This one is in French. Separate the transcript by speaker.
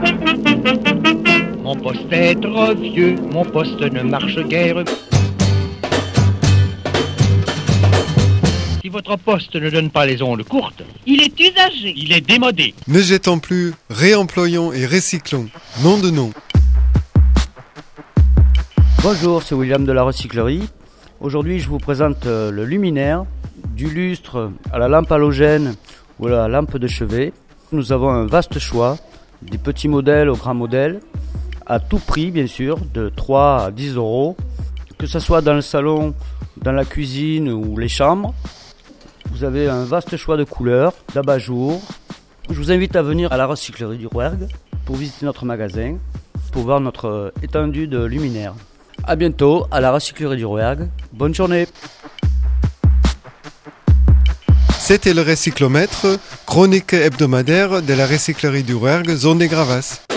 Speaker 1: Mon poste est trop vieux, mon poste ne marche guère. Si votre poste ne donne pas les ondes courtes,
Speaker 2: Il est usagé.
Speaker 1: il est démodé.
Speaker 3: Ne jetons plus, réemployons et recyclons. Nom de nom.
Speaker 4: Bonjour, c'est William de la recyclerie. Aujourd'hui, je vous présente le luminaire, du lustre à la lampe halogène ou à la lampe de chevet. Nous avons un vaste choix, des petits modèles aux grands modèles, à tout prix bien sûr, de 3 à 10 euros. Que ce soit dans le salon, dans la cuisine ou les chambres, vous avez un vaste choix de couleurs, d'abat-jour. Je vous invite à venir à la recyclerie du Rouergue pour visiter notre magasin, pour voir notre étendue de luminaires. A bientôt à la recyclerie du Rouergue. Bonne journée.
Speaker 3: C'était le Recyclomètre, chronique hebdomadaire de la recyclerie du Rouergue, zone des Gravas.